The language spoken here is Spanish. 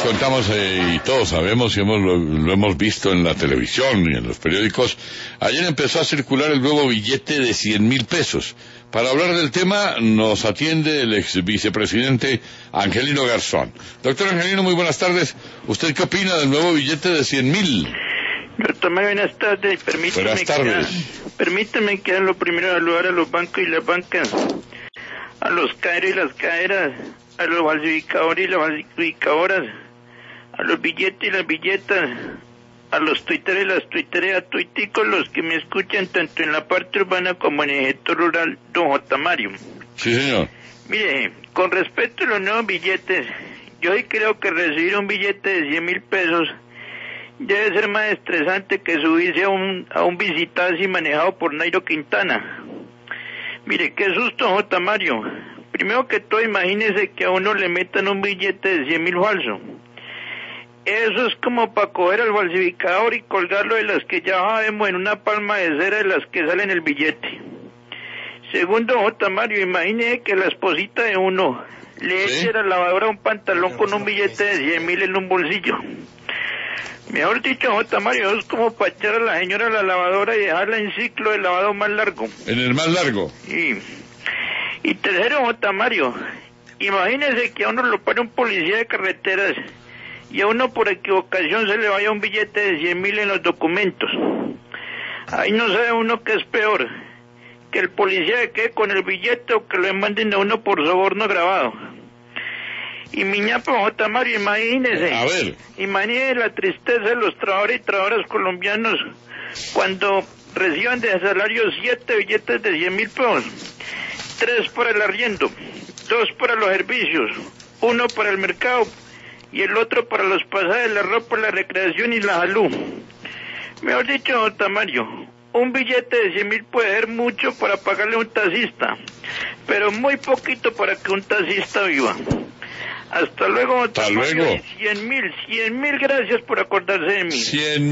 contamos y todos sabemos y lo hemos visto en la televisión y en los periódicos. Ayer empezó a circular el nuevo billete de 100.000 pesos. Para hablar del tema nos atiende el ex vicepresidente Angelino Garzón. Doctor Angelino, muy buenas tardes. ¿Usted qué opina del nuevo billete de 100.000? Doctor Mario, buenas tardes. Permítame que lo primero saludar a los bancos y las bancas, a los caeros y las caeras, a los falsificadores y las falsificadoras, a los billetes y las billetas, a los tuiteros y las tuiteras, tuiticos, los que me escuchan tanto en la parte urbana como en el sector rural, don J. Mario. Sí, señor. Mire, con respecto a los nuevos billetes, yo hoy creo que recibir un billete de 100.000 pesos debe ser más estresante que subirse a un visitaxi manejado por Nairo Quintana. Mire, qué susto, J. Mario. Primero que todo, imagínese que a uno le metan un billete de 100.000 falso. Eso es como para coger al falsificador y colgarlo de las que ya sabemos en una palma de cera de las que salen el billete. Segundo, J. Mario, imagínese que la esposita de uno le eche a la lavadora un pantalón con un billete de 100.000 en un bolsillo. Mejor dicho, J. Mario, es como para echar a la señora a la lavadora y dejarla en ciclo de lavado más largo. ¿En el más largo? Y tercero, J. Mario, imagínese que a uno lo para un policía de carreteras y a uno por equivocación se le vaya un billete de 100.000 en los documentos. Ahí no sabe uno qué es peor, que el policía quede con el billete o que lo manden a uno por soborno grabado. Y mi ñapo, J. Mario, imagínese. A ver. Imagínese la tristeza de los trabajadores y trabajadoras colombianos cuando reciban de salario 7 billetes de 100.000 pesos. 3 para el arriendo, 2 para los servicios, 1 para el mercado y el otro para los pasajes, la ropa, la recreación y la salud. Mejor dicho, J. Mario, un billete de 100.000 puede ser mucho para pagarle a un taxista, pero muy poquito para que un taxista viva. Hasta luego, J. Mario. 100.000 gracias por acordarse de mí. 100.000.